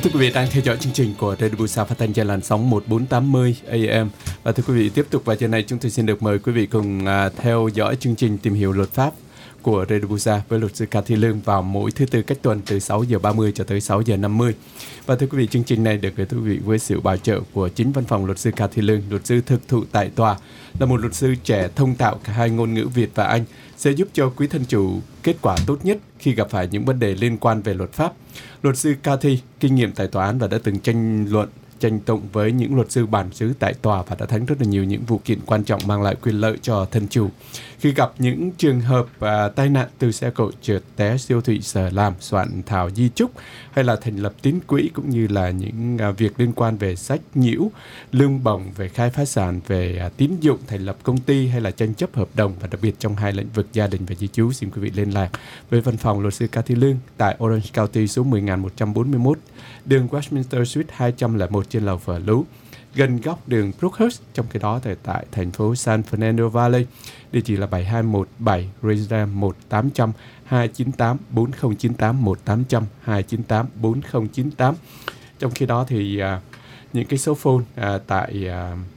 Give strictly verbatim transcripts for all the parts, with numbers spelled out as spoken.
thưa quý vị đang theo dõi chương trình của Radio Busa phát thanh trên làn sóng một bốn tám mươi A M. Và thưa quý vị, tiếp tục vào giờ này chúng tôi xin được mời quý vị cùng uh, theo dõi chương trình tìm hiểu luật pháp của Radio Busa với luật sư Cathy Lương vào mỗi thứ tư cách tuần từ sáu giờ ba mươi cho tới sáu giờ năm mươi. Và thưa quý vị, chương trình này được gửi tới quý vị với sự bảo trợ của chính văn phòng luật sư Cathy Lương, luật sư thực thụ tại tòa, là một luật sư trẻ thông thạo cả hai ngôn ngữ Việt và Anh, sẽ giúp cho quý thân chủ kết quả tốt nhất khi gặp phải những vấn đề liên quan về luật pháp. Luật sư Cathy kinh nghiệm tại tòa án và đã từng tranh luận, tranh tụng với những luật sư bản xứ tại tòa và đã thắng rất là nhiều những vụ kiện quan trọng mang lại quyền lợi cho thân chủ. Khi gặp những trường hợp à, tai nạn từ xe cộ trượt té, siêu thị, sở làm, soạn thảo di chúc hay là thành lập tín quỹ, cũng như là những à, việc liên quan về sách nhiễu, lương bổng, về khai phá sản, về à, tín dụng, thành lập công ty hay là tranh chấp hợp đồng, và đặc biệt trong hai lĩnh vực gia đình và di trú, xin quý vị liên lạc với văn phòng luật sư Cathy Lương tại Orange County, số mười nghìn một trăm bốn mươi mốt, đường Westminster Street hai trăm lẻ một trên lầu Phở Lú, gần góc đường Brookhurst. Trong khi đó thì tại thành phố San Fernando Valley, địa chỉ là bảy hai một bảy Resident một tám trăm hai chín tám bốn không chín tám một tám trăm hai chín tám bốn không chín tám. Trong khi đó thì uh, những cái số phone uh, tại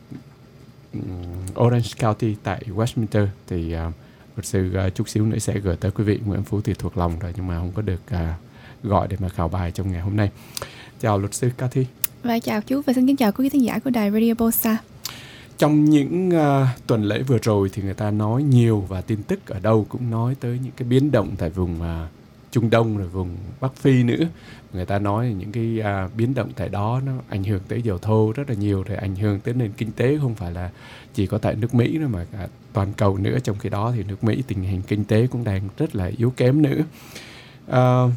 uh, Orange County tại Westminster thì uh, luật sư uh, chút xíu nữa sẽ gửi tới quý vị. Nguyễn Phú thì thuộc lòng rồi nhưng mà không có được uh, gọi để mà khảo bài trong ngày hôm nay. Chào luật sư Cathy. Và chào chú và xin kính chào quý khán giả của đài Radio Busa. Trong những uh, tuần lễ vừa rồi thì người ta nói nhiều và tin tức ở đâu cũng nói tới những cái biến động tại vùng uh, Trung Đông rồi vùng Bắc Phi nữa. Người ta nói những cái uh, biến động tại đó nó ảnh hưởng tới dầu thô rất là nhiều, rồi ảnh hưởng tới nền kinh tế không phải là chỉ có tại nước Mỹ nữa mà cả toàn cầu nữa. Trong khi đó thì nước Mỹ tình hình kinh tế cũng đang rất là yếu kém nữa. Uh,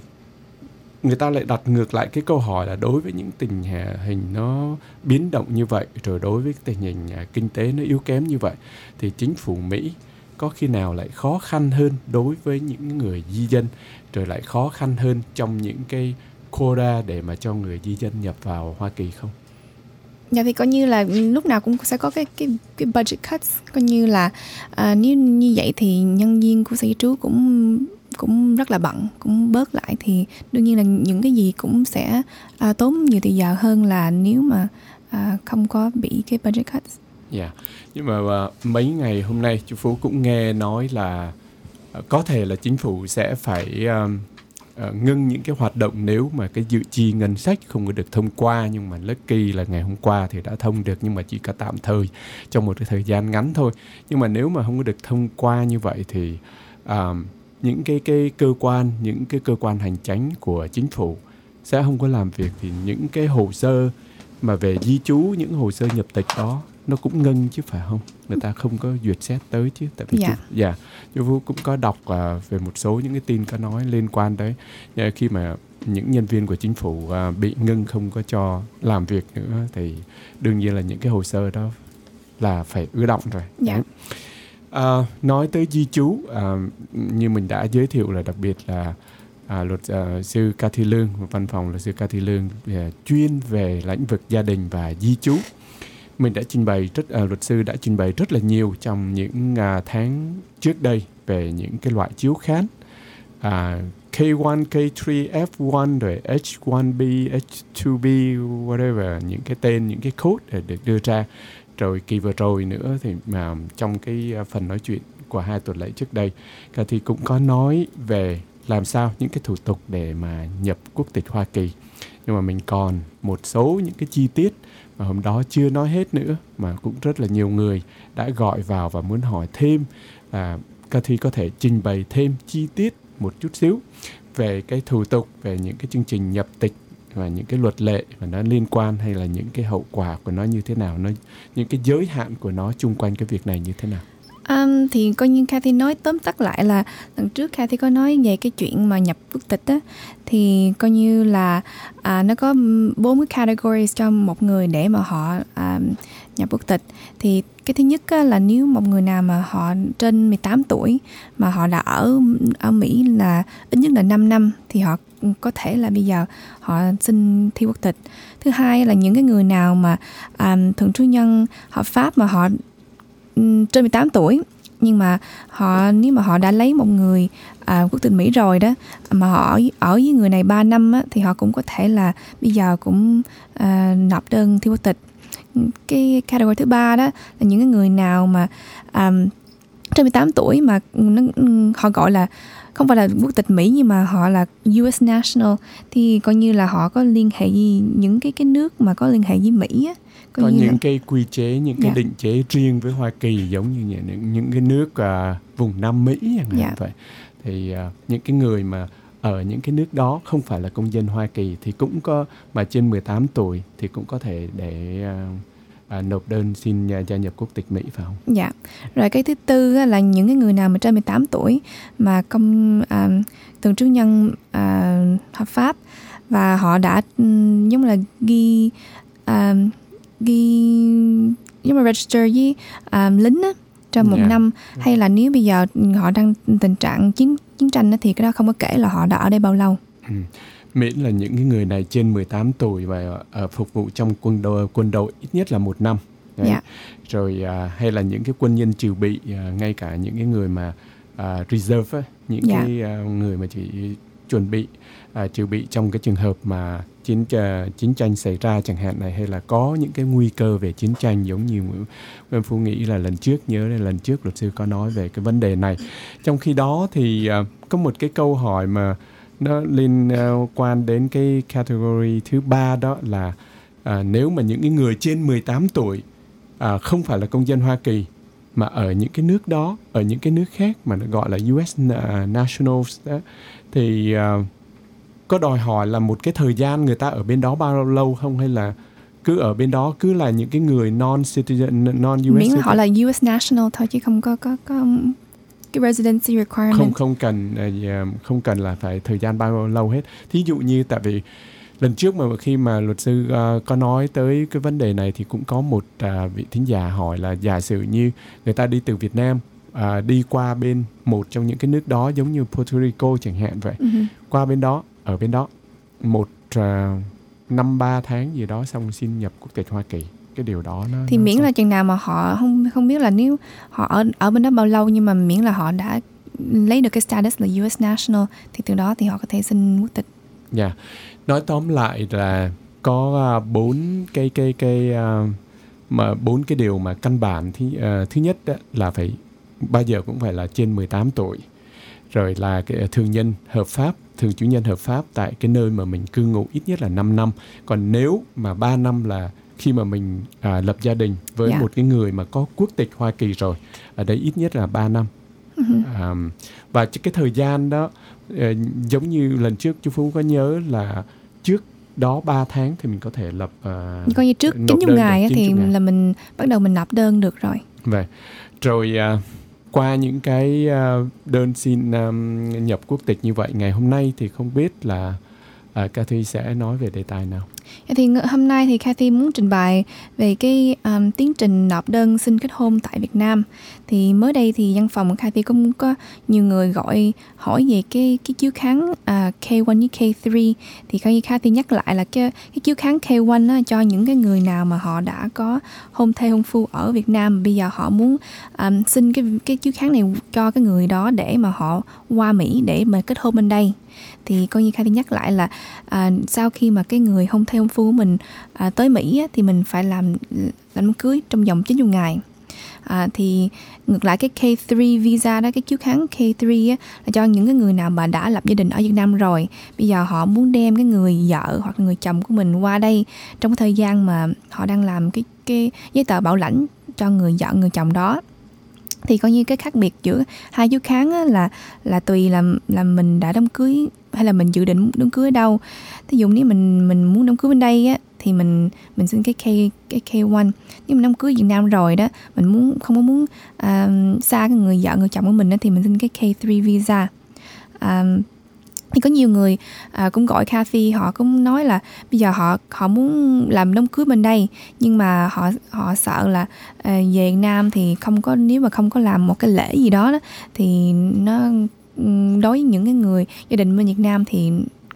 Người ta lại đặt ngược lại cái câu hỏi là đối với những tình hình nó biến động như vậy, rồi đối với tình hình kinh tế nó yếu kém như vậy, thì chính phủ Mỹ có khi nào lại khó khăn hơn đối với những người di dân, rồi lại khó khăn hơn trong những cái quota để mà cho người di dân nhập vào Hoa Kỳ không? Dạ thì coi như là lúc nào cũng sẽ có cái cái cái budget cuts, coi như là à, nếu như vậy thì nhân viên của sở di trú cũng cũng rất là bận, cũng bớt lại, thì đương nhiên là những cái gì cũng sẽ à, tốn nhiều thời giờ hơn là nếu mà à, không có bị cái budget cuts. Dạ, yeah. Nhưng mà uh, mấy ngày hôm nay chú Phú cũng nghe nói là uh, có thể là chính phủ sẽ phải uh, uh, ngưng những cái hoạt động nếu mà cái dự chi ngân sách không có được thông qua. Nhưng mà lucky là ngày hôm qua thì đã thông được, nhưng mà chỉ có tạm thời trong một cái thời gian ngắn thôi. Nhưng mà nếu mà không có được thông qua như vậy thì uh, những cái cái cơ quan, những cái cơ quan hành chánh của chính phủ sẽ không có làm việc, thì những cái hồ sơ mà về di trú, những hồ sơ nhập tịch đó nó cũng ngưng chứ phải không? Người ta không có duyệt xét tới chứ. Tại vì dạ, chú, dạ, chú Vũ cũng có đọc uh, về một số những cái tin có nói liên quan đấy. Uh, khi mà những nhân viên của chính phủ uh, bị ngưng không có cho làm việc nữa thì đương nhiên là những cái hồ sơ đó là phải ứ đọng rồi. Dạ. Đấy. Uh, nói tới di trú, uh, như mình đã giới thiệu là đặc biệt là uh, luật uh, sư Cathy Lương, văn phòng luật sư Cathy Lương uh, chuyên về lĩnh vực gia đình và di trú. Mình đã trình bày rất, uh, luật sư đã trình bày rất là nhiều trong những uh, tháng trước đây về những cái loại chiếu khám uh, K một, K ba, F một, rồi H một B, H hai B, whatever, những cái tên, những cái code để được đưa ra. Rồi kỳ vừa rồi nữa thì mà trong cái phần nói chuyện của hai tuần lễ trước đây, Cathy cũng có nói về làm sao những cái thủ tục để mà nhập quốc tịch Hoa Kỳ. Nhưng mà mình còn một số những cái chi tiết mà hôm đó chưa nói hết nữa, mà cũng rất là nhiều người đã gọi vào và muốn hỏi thêm. À, Cathy có thể trình bày thêm chi tiết một chút xíu về cái thủ tục, về những cái chương trình nhập tịch và những cái luật lệ mà nó liên quan, hay là những cái hậu quả của nó như thế nào, nó những cái giới hạn của nó chung quanh cái việc này như thế nào? Um, thì coi như Cathy nói tóm tắt lại là lần trước Cathy có nói về cái chuyện mà nhập quốc tịch á, thì coi như là à, nó có bốn cái categories cho một người để mà họ à, nhập quốc tịch. Thì cái thứ nhất á, là nếu một người nào mà họ trên mười tám tuổi mà họ đã ở ở Mỹ là ít nhất là năm năm thì họ có thể là bây giờ họ xin thi quốc tịch. Thứ hai là những cái người nào mà à, thường trú nhân hợp pháp mà họ trên mười tám tuổi nhưng mà họ nếu mà họ đã lấy một người à, quốc tịch Mỹ rồi đó, mà họ ở, ở với người này ba năm á, thì họ cũng có thể là bây giờ cũng à, nộp đơn thi quốc tịch. Cái category thứ ba đó là những cái người nào mà à, trên mười tám tuổi mà nó, họ gọi là không phải là quốc tịch Mỹ nhưng mà họ là u ét national, thì coi như là họ có liên hệ với những cái cái nước mà có liên hệ với Mỹ á. Có những là... cái quy chế, những cái dạ. định chế riêng với Hoa Kỳ, giống như những, những cái nước à, vùng Nam Mỹ chẳng hạn dạ. vậy. Thì à, những cái người mà ở những cái nước đó không phải là công dân Hoa Kỳ thì cũng có, mà trên mười tám tuổi thì cũng có thể để à, à, nộp đơn xin à, gia nhập quốc tịch Mỹ, phải không? Dạ. Rồi cái thứ tư á, là những cái người nào mà trên mười tám tuổi mà công à, thường trú nhân à, hợp pháp và họ đã um, giống là ghi à, ghi giống là register với um, lính á, trong một yeah. năm, hay là nếu bây giờ họ đang tình trạng chiến chiến tranh á, thì cái đó không có kể là họ đã ở đây bao lâu. Ừ. Miễn là những cái người này trên mười tám tuổi và uh, phục vụ trong quân đội, quân đội ít nhất là một năm. Đấy. Yeah. Rồi uh, hay là những cái quân nhân trừ bị, uh, ngay cả những cái người mà uh, reserve á, những yeah. cái uh, người mà chỉ chuẩn bị uh, trừ bị trong cái trường hợp mà chiến uh, chiến tranh xảy ra chẳng hạn này, hay là có những cái nguy cơ về chiến tranh, giống như Nguyễn Phú nghĩ là lần trước, nhớ là lần trước luật sư có nói về cái vấn đề này. Trong khi đó thì uh, có một cái câu hỏi mà nó liên uh, quan đến cái category thứ ba, đó là uh, nếu mà những cái người trên mười tám tuổi uh, không phải là công dân Hoa Kỳ mà ở những cái nước đó, ở những cái nước khác mà nó gọi là u ét uh, nationals đó, thì uh, có đòi hỏi là một cái thời gian người ta ở bên đó bao lâu không, hay là cứ ở bên đó cứ là những cái người non-citizen, non-u ét miễn là họ là u ét national thôi, chứ không có có có cái residency requirement. Không không cần không cần là phải thời gian bao lâu hết. Thí dụ như tại vì lần trước mà khi mà luật sư uh, có nói tới cái vấn đề này thì cũng có một uh, vị thính giả hỏi là giả sử như người ta đi từ Việt Nam uh, đi qua bên một trong những cái nước đó, giống như Puerto Rico chẳng hạn vậy, uh-huh. qua bên đó, ở bên đó một uh, năm ba tháng gì đó, xong xin nhập quốc tịch Hoa Kỳ. Cái điều đó nó thì nó miễn sao? Là chừng nào mà họ không không biết là nếu họ ở ở bên đó bao lâu, nhưng mà miễn là họ đã lấy được cái status là u ét national thì từ đó thì họ có thể xin quốc tịch. Dạ. Yeah. Nói tóm lại là có bốn uh, cái cái cái uh, mà bốn cái điều mà căn bản. Thì uh, thứ nhất đó là phải bao giờ cũng phải là trên mười tám tuổi, rồi là cái thường nhân hợp pháp, thường trú nhân hợp pháp tại cái nơi mà mình cư ngụ ít nhất là năm năm. Còn nếu mà ba năm là khi mà mình à, lập gia đình với yeah. một cái người mà có quốc tịch Hoa Kỳ rồi, ở đây ít nhất là ba năm. Uh-huh. À, và cái thời gian đó uh, giống như lần trước chú Phú có nhớ là trước đó ba tháng thì mình có thể lập uh, coi như trước chín mươi ngày thì ngày. Là mình bắt đầu mình nộp đơn được rồi. Vậy rồi uh, qua những cái uh, đơn xin um, nhập quốc tịch như vậy, ngày hôm nay thì không biết là uh, Cathy sẽ nói về đề tài nào. Thì hôm nay thì Cathy muốn trình bày về cái um, tiến trình nộp đơn xin kết hôn tại Việt Nam. Thì mới đây thì văn phòng của Cathy cũng có nhiều người gọi hỏi về cái cái chiếu kháng uh, K một với K ba. Thì coi như Cathy nhắc lại là cái cái chiếu kháng K một á, cho những cái người nào mà họ đã có hôn thê hôn phu ở Việt Nam, bây giờ họ muốn um, xin cái cái chiếu kháng này cho cái người đó để mà họ qua Mỹ để mà kết hôn bên đây. Thì coi như Cathy nhắc lại là à, sau khi mà cái người hôn thê hôn phu của mình à, tới Mỹ á, thì mình phải làm làm đám cưới trong vòng chín mươi ngày. À, thì ngược lại cái K ba visa đó, cái chiếu kháng K ba á, là cho những cái người nào mà đã lập gia đình ở Việt Nam rồi, bây giờ họ muốn đem cái người vợ hoặc là người chồng của mình qua đây trong cái thời gian mà họ đang làm cái cái giấy tờ bảo lãnh cho người vợ người chồng đó. Thì coi như cái khác biệt giữa hai chiếu kháng á, là là tùy là là mình đã đám cưới hay là mình dự định đám cưới ở đâu. Thí dụ nếu mình mình muốn đám cưới bên đây á, thì mình mình xin cái K cái K một. Nếu mình đám cưới Việt Nam rồi đó, mình muốn không có muốn uh, xa cái người vợ người chồng của mình đó, thì mình xin cái K ba visa. Uh, thì có nhiều người à, cũng gọi Cathy, họ cũng nói là bây giờ họ họ muốn làm đám cưới bên đây, nhưng mà họ họ sợ là à, về Việt Nam thì không có, nếu mà không có làm một cái lễ gì đó, đó thì nó đối với những cái người gia đình bên Việt Nam thì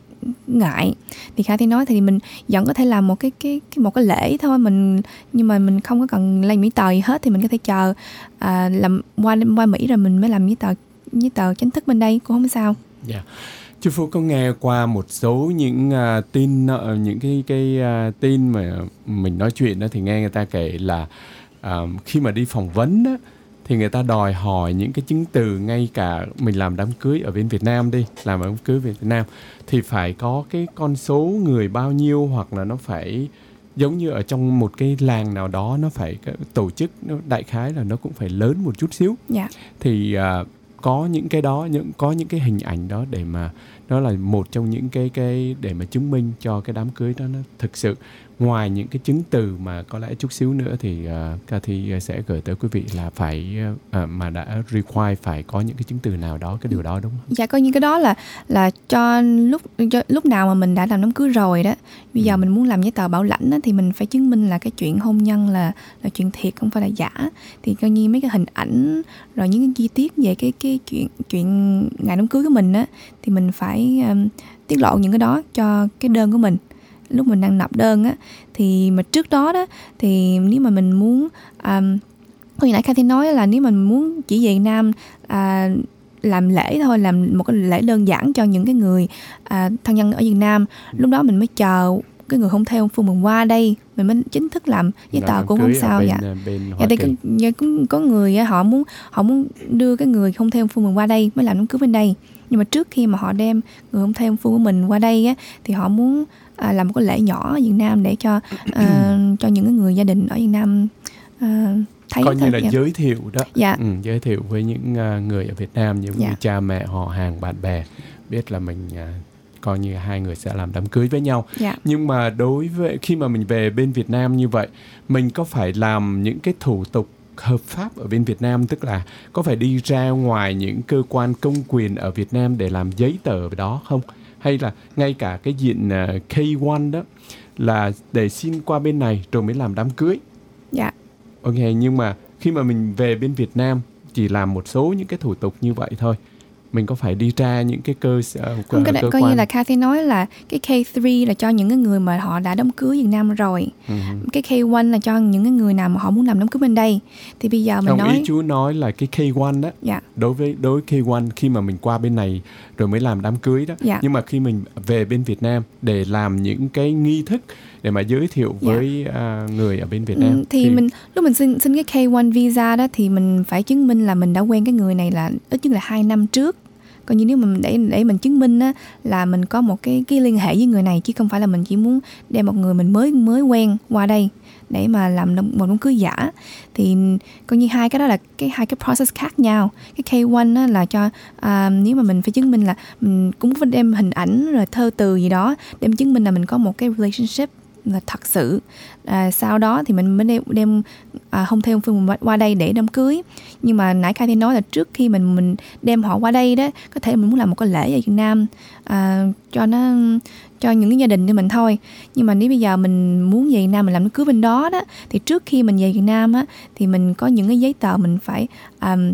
ngại. Thì Kha nói thì mình vẫn có thể làm một cái cái, cái một cái lễ thôi, mình nhưng mà mình không có cần làm giấy tờ gì hết, thì mình có thể chờ à, làm qua qua Mỹ rồi mình mới làm giấy tờ giấy tờ chính thức bên đây cũng không sao. Dạ. Yeah. Chú Phú có nghe qua một số những uh, tin uh, những cái cái uh, tin mà mình nói chuyện đó, thì nghe người ta kể là uh, khi mà đi phỏng vấn đó, thì người ta đòi hỏi những cái chứng từ, ngay cả mình làm đám cưới ở bên Việt Nam đi, làm đám cưới về Việt Nam thì phải có cái con số người bao nhiêu, hoặc là nó phải giống như ở trong một cái làng nào đó, nó phải tổ chức, nó đại khái là nó cũng phải lớn một chút xíu. Yeah. Thì uh, có những cái đó, những có những cái hình ảnh đó để mà nó là một trong những cái cái để mà chứng minh cho cái đám cưới đó nó thực sự. Ngoài những cái chứng từ mà có lẽ chút xíu nữa thì uh, Cathy sẽ gửi tới quý vị là phải uh, mà đã require phải có những cái chứng từ nào đó, cái điều đó đúng không? Dạ, coi như cái đó là là cho lúc cho, lúc nào mà mình đã làm đám cưới rồi đó, bây giờ ừ. mình muốn làm giấy tờ bảo lãnh đó, thì mình phải chứng minh là cái chuyện hôn nhân là là chuyện thiệt, không phải là giả. Thì coi như mấy cái hình ảnh rồi những cái chi tiết về cái cái chuyện chuyện ngày đám cưới của mình á, thì mình phải um, tiết lộ những cái đó cho cái đơn của mình lúc mình đang nộp đơn á. Thì mà trước đó đó thì nếu mà mình muốn um, có như nãy Cathy nói là nếu mà mình muốn chỉ về Việt Nam à, làm lễ thôi, làm một cái lễ đơn giản cho những cái người à, thân nhân ở Việt Nam, lúc đó mình mới chờ cái người hôn thê hôn phu mình qua đây mình mới chính thức làm giấy tờ cũng không sao. Dạ. Dạ, thì có, có, có người họ muốn họ muốn đưa cái người hôn thê hôn phu mình qua đây mới làm đám cưới bên đây, nhưng mà trước khi mà họ đem người hôn thê hôn phu của mình qua đây á, thì họ muốn à, làm một cái lễ nhỏ ở Việt Nam để cho à, cho những cái người gia đình ở Việt Nam à, thấy coi như là dạ. giới thiệu đó. Dạ. Ừ, giới thiệu với những uh, người ở Việt Nam, những dạ. cha mẹ, họ hàng, bạn bè biết là mình uh, coi như hai người sẽ làm đám cưới với nhau. Dạ. Nhưng mà đối với khi mà mình về bên Việt Nam như vậy, mình có phải làm những cái thủ tục hợp pháp ở bên Việt Nam, tức là có phải đi ra ngoài những cơ quan công quyền ở Việt Nam để làm giấy tờ đó không? Hay là ngay cả cái diện uh, K một đó là để xin qua bên này rồi mới làm đám cưới? Dạ. Ok, nhưng mà khi mà mình về bên Việt Nam chỉ làm một số những cái thủ tục như vậy thôi, mình có phải đi ra những cái cơ sở không, cái cơ coi quan... như là Cathy nói là cái K ba là cho những cái người mà họ đã đám cưới Việt Nam rồi. Uh-huh. Cái K một là cho những cái người nào mà họ muốn làm đám cưới bên đây. Thì bây giờ mình không, nói ý chú nói là cái K một đó. Dạ. Đối với đối với K một khi mà mình qua bên này rồi mới làm đám cưới đó. Dạ. Nhưng mà khi mình về bên Việt Nam để làm những cái nghi thức để mà giới thiệu với dạ. uh, người ở bên Việt Nam, ừ, thì, thì mình lúc mình xin xin cái K một visa đó thì mình phải chứng minh là mình đã quen cái người này là ít nhất là hai năm trước. Còn như nếu mà để để mình chứng minh á, là mình có một cái cái liên hệ với người này, chứ không phải là mình chỉ muốn đem một người mình mới mới quen qua đây để mà làm một đám cưới giả. Thì coi như hai cái đó là cái hai cái process khác nhau. Cái K một á, là cho à, nếu mà mình phải chứng minh là mình cũng phải đem hình ảnh rồi thơ từ gì đó để chứng minh là mình có một cái relationship là thật sự. À, sau đó thì mình mới đem, đem à, hôn thê hôn phu qua đây để đám cưới. Nhưng mà nãy Cathy nói là trước khi mình mình đem họ qua đây đó, có thể mình muốn làm một cái lễ ở Việt Nam à, cho nó cho những cái gia đình của mình thôi. Nhưng mà nếu bây giờ mình muốn về Việt Nam mình làm đám cưới bên đó đó, thì trước khi mình về Việt Nam á, thì mình có những cái giấy tờ mình phải um,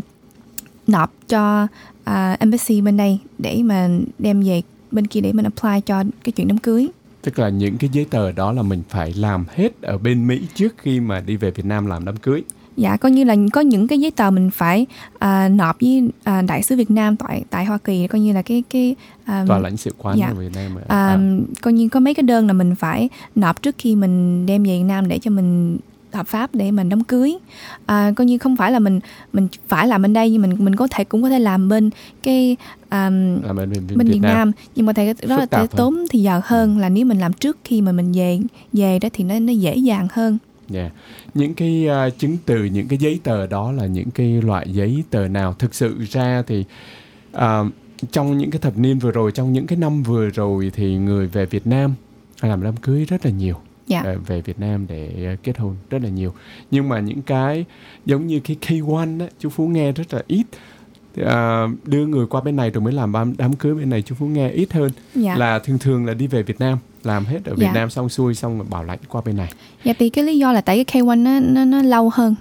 nộp cho uh, embassy bên đây để mà đem về bên kia để mình apply cho cái chuyện đám cưới. Tức là những cái giấy tờ đó là mình phải làm hết ở bên Mỹ trước khi mà đi về Việt Nam làm đám cưới. Dạ, coi như là có những cái giấy tờ mình phải à, nộp với à, đại sứ Việt Nam tại tại Hoa Kỳ, coi như là cái cái à, tòa lãnh sự quán dạ. ở Việt Nam. À, à. Coi như có mấy cái đơn là mình phải nộp trước khi mình đem về Việt Nam để cho mình hợp pháp để mình đám cưới. À, coi như không phải là mình mình phải làm bên đây, nhưng mình mình có thể cũng có thể làm bên cái um, bên, bên, bên, bên Việt Nam. Nam, nhưng mà thầy đó là sẽ tốn thì giờ hơn là nếu mình làm trước khi mà mình về về đó thì nó nó dễ dàng hơn. Yeah. Những cái uh, chứng từ, những cái giấy tờ đó là những cái loại giấy tờ nào? Thực sự ra thì uh, trong những cái thập niên vừa rồi, trong những cái năm vừa rồi thì người về Việt Nam làm đám cưới rất là nhiều. Yeah. Về Việt Nam để kết hôn rất là nhiều. Nhưng mà những cái giống như cái K một đó, chú Phú nghe rất là ít. À, đưa người qua bên này rồi mới làm đám cưới bên này chú Phú nghe ít hơn. Yeah. Là thường thường là đi về Việt Nam làm hết ở Việt yeah. Nam xong xuôi xong rồi bảo lãnh qua bên này. Dạ, thì cái lý do là tại cái K một nó nó, nó lâu hơn.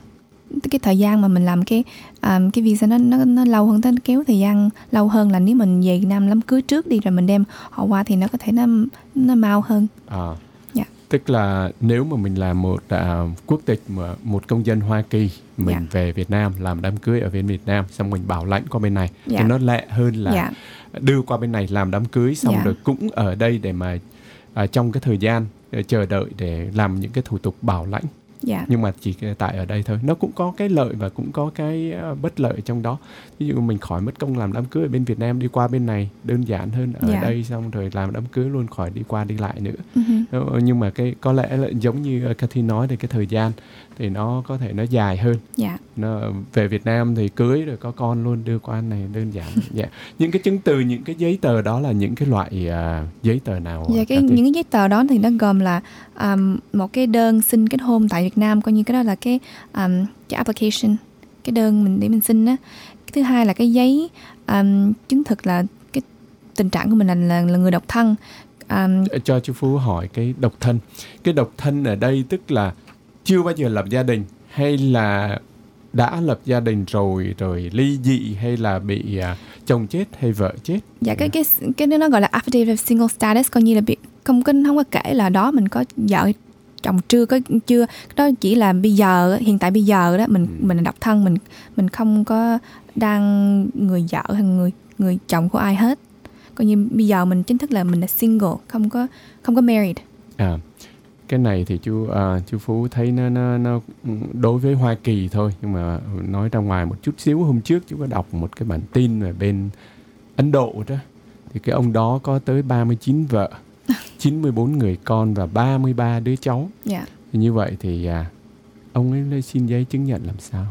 cái thời gian mà mình làm cái um, cái visa nó nó nó lâu hơn, tới kéo thời gian lâu hơn là nếu mình về Việt Nam đám cưới trước đi rồi mình đem họ qua thì nó có thể nó nó mau hơn. À. Dạ. Tức là nếu mà mình là một uh, quốc tịch, một công dân Hoa Kỳ, mình dạ. về Việt Nam làm đám cưới ở bên Việt Nam, xong mình bảo lãnh qua bên này, dạ. thì nó lẹ hơn là dạ. đưa qua bên này làm đám cưới xong dạ. rồi cũng ở đây để mà uh, trong cái thời gian uh, chờ đợi để làm những cái thủ tục bảo lãnh. Dạ. Nhưng mà chỉ tại ở đây thôi, nó cũng có cái lợi và cũng có cái uh, bất lợi trong đó. Ví dụ mình khỏi mất công làm đám cưới ở bên Việt Nam, đi qua bên này đơn giản hơn ở dạ. đây, xong rồi làm đám cưới luôn, khỏi đi qua đi lại nữa. uh-huh. Nhưng mà cái có lẽ là giống như Cathy nói thì cái thời gian thì nó có thể nó dài hơn. dạ. Nó về Việt Nam thì cưới rồi có con luôn, đưa qua này đơn giản. dạ. Những cái chứng từ, những cái giấy tờ đó là những cái loại uh, giấy tờ nào? Dạ, cái, những cái giấy tờ đó thì nó gồm là um, một cái đơn xin kết hôn tại Việt Nam, coi như cái đó là cái um, cái application, cái đơn mình để mình xin á. Cái thứ hai là cái giấy um, chứng thực là cái tình trạng của mình là là, là người độc thân. Um, cho chú Phú hỏi cái độc thân. Cái độc thân ở đây tức là chưa bao giờ lập gia đình, hay là đã lập gia đình rồi rồi ly dị, hay là bị uh, chồng chết hay vợ chết? Dạ, cái cái cái đó nó gọi là affidavit of single status, coi như là bị không có không có kể là đó mình có vợ chồng chưa, có chưa, đó chỉ là bây giờ, hiện tại bây giờ đó mình ừ. mình là độc thân, mình mình không có đang người vợ hay người người chồng của ai hết, coi như bây giờ mình chính thức là mình là single, không có không có married. À, cái này thì chú uh, chú Phú thấy nó nó nó đối với Hoa Kỳ thôi, nhưng mà nói ra ngoài một chút xíu, hôm trước chú có đọc một cái bản tin ở bên Ấn Độ đó, thì cái ông đó có tới ba mươi chín vợ, chín mươi bốn người con và ba mươi ba đứa cháu. Yeah. Thì như vậy thì à, ông ấy lấy xin giấy chứng nhận làm sao?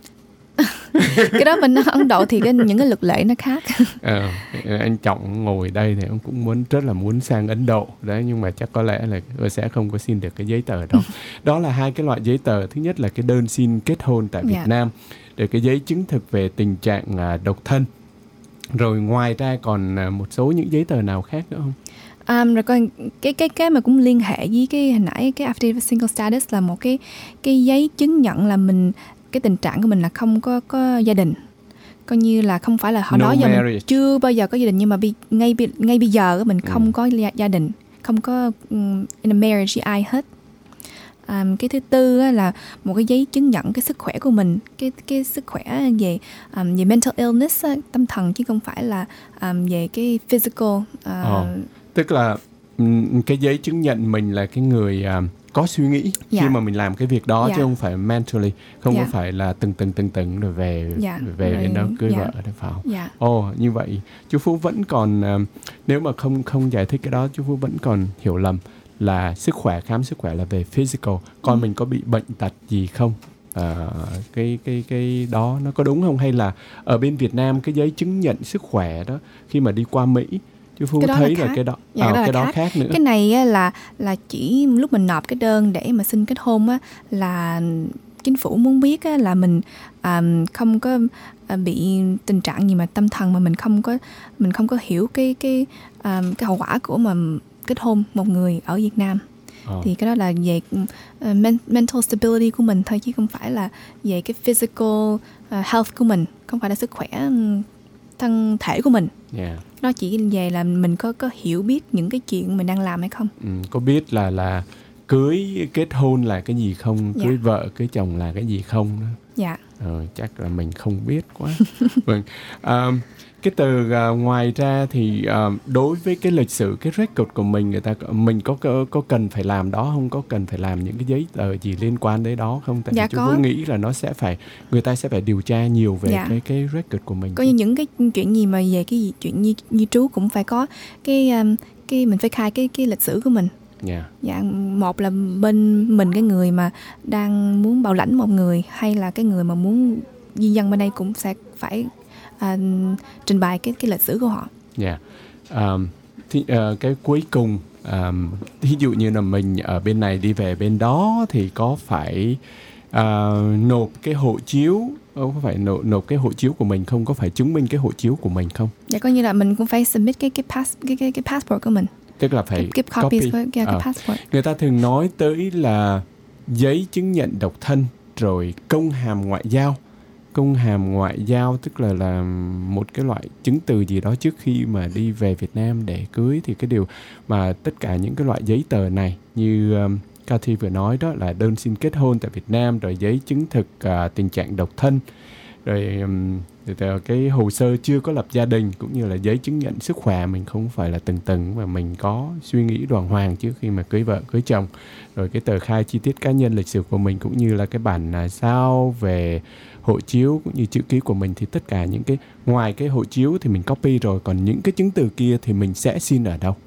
Cái đó bên Ấn Độ thì cái, những cái luật lệ nó khác. à, anh Trọng ngồi đây thì ông cũng muốn rất là muốn sang Ấn Độ đấy, nhưng mà chắc có lẽ là sẽ không có xin được cái giấy tờ đó. Đó là hai cái loại giấy tờ. Thứ nhất là cái đơn xin kết hôn tại Việt yeah. Nam, rồi cái giấy chứng thực về tình trạng à, độc thân. Rồi ngoài ra còn à, một số những giấy tờ nào khác nữa không? Um, rồi còn cái cái cái mà cũng liên hệ với cái hồi nãy cái affidavit of single status là một cái cái giấy chứng nhận là mình, cái tình trạng của mình là không có có gia đình, coi như là không phải là hồi no đó giờ marriage. mình chưa bao giờ có gia đình, nhưng mà bi, ngay ngay bây giờ mình không ừ. có gia, gia đình, không có um, in a marriage với ai hết. Um, cái thứ tư là một cái giấy chứng nhận cái sức khỏe của mình, cái cái sức khỏe về um, về mental illness, tâm thần, chứ không phải là um, về cái physical. Uh, oh. Tức là cái giấy chứng nhận mình là cái người uh, có suy nghĩ dạ. khi mà mình làm cái việc đó, dạ. chứ không phải mentally, không dạ. có phải là từng từng từng từng rồi về dạ. về rồi, đến đó cưới dạ. vợ đấy phải không? Dạ. Ồ, oh, như vậy chú Phú vẫn còn uh, nếu mà không không giải thích cái đó, chú Phú vẫn còn hiểu lầm là sức khỏe, khám sức khỏe là về physical, còn ừ. mình có bị bệnh tật gì không? À, cái cái cái đó nó có đúng không, hay là ở bên Việt Nam cái giấy chứng nhận sức khỏe đó khi mà đi qua Mỹ, chú Phú thấy là, là cái đó dạ, à, đó cái đó khác. khác nữa. Cái này là là chỉ lúc mình nộp cái đơn để mà xin kết hôn á, là chính phủ muốn biết á, là mình um, không có bị tình trạng gì mà tâm thần, mà mình không có mình không có hiểu cái cái um, cái hậu quả của mà kết hôn một người ở Việt Nam. Oh. Thì cái đó là về uh, mental stability của mình thôi, chứ không phải là về cái physical uh, health của mình, không phải là sức khỏe thân thể của mình. Yeah. Nó chỉ về là mình có có hiểu biết những cái chuyện mình đang làm hay không. Ừ, có biết là là cưới kết hôn là cái gì không, cưới yeah. vợ cưới chồng là cái gì không đó. Dạ. Yeah. Ờ, chắc là mình không biết quá. Vâng. Um, cái từ uh, ngoài ra thì uh, đối với cái lịch sử, cái record của mình, người ta mình có có, có cần phải làm đó không, có cần phải làm những cái giấy tờ gì liên quan đến đó không? Tại dạ, vì chúng tôi nghĩ là nó sẽ phải, người ta sẽ phải điều tra nhiều về dạ. cái cái record của mình. Có như những cái chuyện gì mà về cái chuyện như như trú cũng phải có cái um, cái mình phải khai cái cái lịch sử của mình. Yeah. Dạ, một là bên mình cái người mà đang muốn bảo lãnh một người, hay là cái người mà muốn di dân bên đây cũng sẽ phải À, trình bày cái cái lịch sử của họ. Dạ. Yeah. Um, thì uh, cái cuối cùng, um, ví dụ như là mình ở bên này đi về bên đó thì có phải uh, nộp cái hộ chiếu, có phải nộp, nộp cái hộ chiếu của mình không, có phải chứng minh cái hộ chiếu của mình không? Dạ, coi như là mình cũng phải submit cái cái pass cái cái, cái passport của mình. Tức là phải cái, cái copies copy. của cái, cái uh, passport. Người ta thường nói tới là giấy chứng nhận độc thân rồi công hàm ngoại giao. Công hàm ngoại giao tức là là một cái loại chứng từ gì đó trước khi mà đi về Việt Nam để cưới. Thì cái điều mà tất cả những cái loại giấy tờ này như um, Cathy vừa nói đó là đơn xin kết hôn tại Việt Nam, rồi giấy chứng thực uh, tình trạng độc thân, rồi um, cái hồ sơ chưa có lập gia đình, cũng như là giấy chứng nhận sức khỏe mình không phải là từng tầng mà mình có suy nghĩ đàng hoàng trước khi mà cưới vợ cưới chồng, rồi cái tờ khai chi tiết cá nhân lịch sử của mình, cũng như là cái bản sao về hộ chiếu cũng như chữ ký của mình. Thì tất cả những cái ngoài cái hộ chiếu thì mình copy rồi, còn những cái chứng từ kia thì mình sẽ xin ở đâu?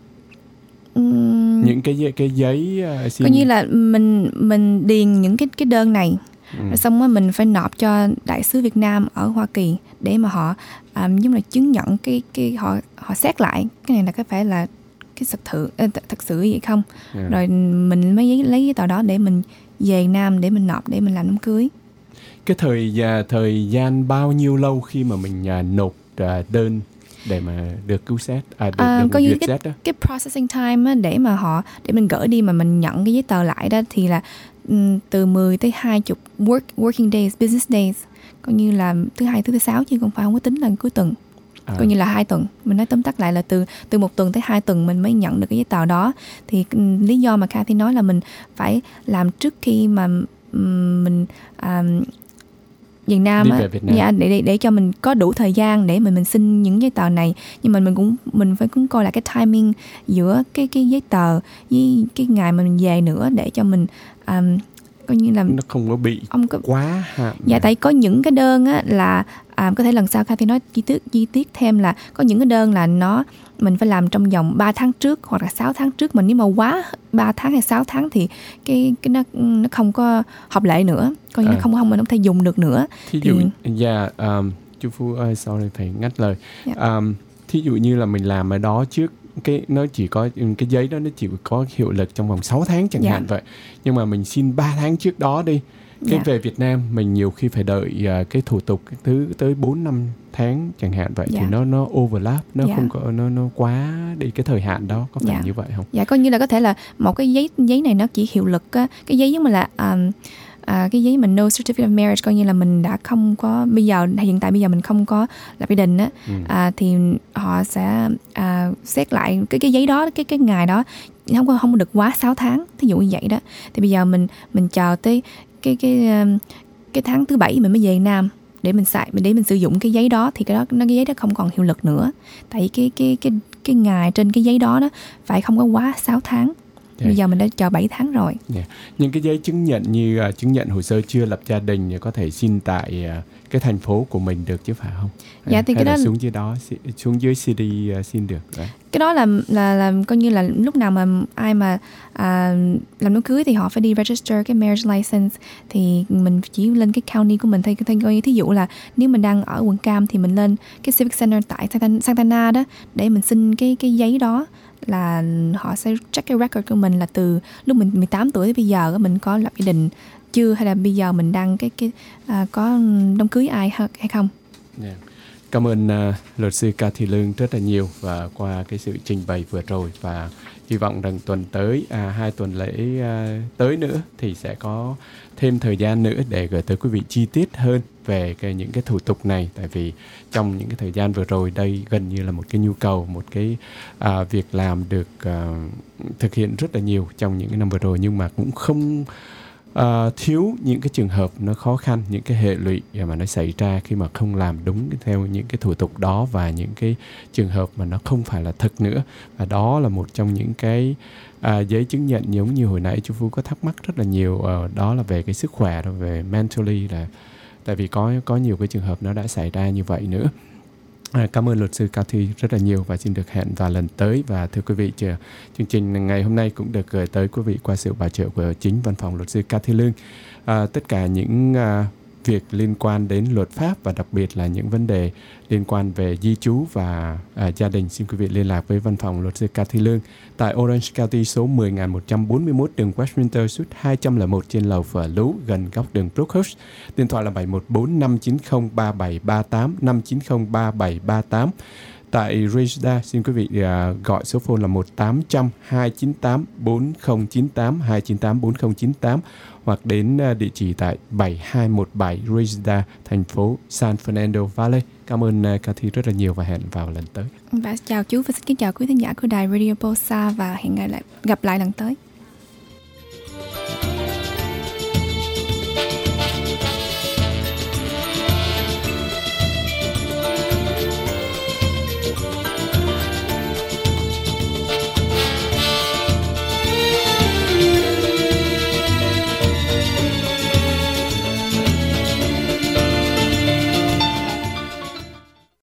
Uhm, những cái cái giấy uh, xin, coi như là mình mình điền những cái cái đơn này. Ừ. Rồi xong rồi mình phải nộp cho đại sứ Việt Nam ở Hoa Kỳ để mà họ um, giống là chứng nhận cái cái họ họ xét lại cái này là có phải là cái thật thử thật sự vậy không. Yeah. Rồi mình mới lấy cái tờ đó để mình về Nam để mình nộp để mình làm đám cưới. Cái thời thời gian bao nhiêu lâu khi mà mình uh, nộp uh, đơn để mà được cứu xét, à, được, à, được có như cái, xét đó. Cái processing time á, để mà họ để mình gửi đi mà mình nhận cái giấy tờ lại đó thì là um, từ mười tới hai mươi work working days, business days, coi như là thứ hai thứ sáu chứ không phải không có tính là cuối tuần. À. Coi như là hai tuần. Mình nói tóm tắt lại là từ từ một tuần tới hai tuần mình mới nhận được cái giấy tờ đó. Thì um, lý do mà Cathy nói là mình phải làm trước khi mà um, mình um, Việt Nam á, dạ, để, để để cho mình có đủ thời gian để mình mình xin những giấy tờ này. Nhưng mà mình cũng mình phải cũng coi là cái timing giữa cái cái giấy tờ với cái ngày mà mình về nữa, để cho mình um, coi như là nó không có bị ông có, quá hạn. Dạ, tại có những cái đơn á là à, có thể lần sau Cathy nói chi tiết chi tiết thêm là có những cái đơn là nó mình phải làm trong vòng ba tháng trước hoặc là sáu tháng trước, mà nếu mà quá ba tháng hay sáu tháng thì cái cái nó nó không có hợp lệ nữa, coi như à. nó không không mình không thể dùng được nữa. Thí dụ dạ thì... yeah, um, chú Phú ơi, sorry phải ngắt lời. Yeah. Um, thí dụ như là mình làm ở đó trước, cái nó chỉ có cái giấy đó nó chỉ có hiệu lực trong vòng sáu tháng chẳng yeah. hạn vậy. Nhưng mà mình xin ba tháng trước đó đi. Cái yeah. về Việt Nam mình nhiều khi phải đợi uh, cái thủ tục cái thứ tới bốn năm tháng chẳng hạn vậy. Yeah. Thì nó nó overlap, nó yeah. không có nó nó quá đi cái thời hạn đó, có phải yeah. như vậy không? Dạ, coi như là có thể là một cái giấy giấy này nó chỉ hiệu lực á, cái giấy giống như là um, À, cái giấy mình no certificate of marriage, coi như là mình đã không có bây giờ hiện tại bây giờ mình không có lập gia đình á, ừ. à, thì họ sẽ à, xét lại cái cái giấy đó, cái cái ngày đó không có không được quá sáu tháng, thí dụ như vậy đó. Thì bây giờ mình mình chờ tới cái cái cái tháng thứ bảy mình mới về Nam để mình xài để mình sử dụng cái giấy đó, thì cái đó nó cái giấy đó không còn hiệu lực nữa, tại cái cái cái cái ngày trên cái giấy đó đó phải không có quá sáu tháng. Yeah. Bây giờ mình đã chờ bảy tháng rồi. Yeah. Những cái giấy chứng nhận như uh, chứng nhận hồ sơ chưa lập gia đình có thể xin tại uh, cái thành phố của mình được chứ phải không? Dạ, thì hay cái là đó xuống dưới đó xuống dưới xê đê uh, xin được. Đấy. Cái đó là là là coi như là lúc nào mà ai mà à, làm đám cưới thì họ phải đi register cái marriage license, thì mình chỉ lên cái county của mình thay thay coi, thí dụ là nếu mình đang ở quận Cam thì mình lên cái civic center tại Santana đó để mình xin cái cái giấy đó, là họ sẽ check cái record của mình là từ lúc mình mười tám tuổi tới bây giờ mình có lập gia đình chưa, hay là bây giờ mình đang cái cái à, có đám cưới ai hay không. Yeah. Cảm ơn uh, luật sư Cathy Lương rất là nhiều và qua cái sự trình bày vừa rồi, và hy vọng rằng tuần tới à, hai tuần lễ à, tới nữa thì sẽ có thêm thời gian nữa để gửi tới quý vị chi tiết hơn về cái, những cái thủ tục này. Tại vì trong những cái thời gian vừa rồi đây gần như là một cái nhu cầu, một cái à, việc làm được à, thực hiện rất là nhiều trong những cái năm vừa rồi, nhưng mà cũng không à, thiếu những cái trường hợp nó khó khăn, những cái hệ lụy mà nó xảy ra khi mà không làm đúng theo những cái thủ tục đó, và những cái trường hợp mà nó không phải là thật nữa. Và đó là một trong những cái à, giấy chứng nhận giống như hồi nãy chú Phú có thắc mắc rất là nhiều, à, đó là về cái sức khỏe, rồi về mentally, là tại vì có có nhiều cái trường hợp nó đã xảy ra như vậy nữa. À, cảm ơn luật sư Cathy rất là nhiều và xin được hẹn vào lần tới. Và thưa quý vị, chương trình ngày hôm nay cũng được gửi tới quý vị qua sự bảo trợ của chính văn phòng luật sư Cathy Lương. À, tất cả những à, việc liên quan đến luật pháp và đặc biệt là những vấn đề liên quan về di trú và à, gia đình, xin quý vị liên lạc với văn phòng luật sư Cathy Lương tại Orange County số mười nghìn một trăm bốn mươi mốt đường Westminster Suite hai trăm lẻ một trên lầu Phở Lú gần góc đường Brookhurst. Điện thoại là bảy một bốn năm chín không ba bảy ba tám năm chín không ba bảy ba tám. tại Resda, xin quý vị uh, gọi số phone là một tám trăm hai chín tám bốn không chín tám hai chín tám bốn không chín tám hoặc đến uh, địa chỉ tại bảy hai một bảy Resda, thành phố San Fernando Valley. Cảm ơn uh, Cathy rất là nhiều và hẹn vào lần tới. Và chào chú và xin kính chào quý thính giả của đài Radio Bosa và hẹn gặp lại, gặp lại lần tới.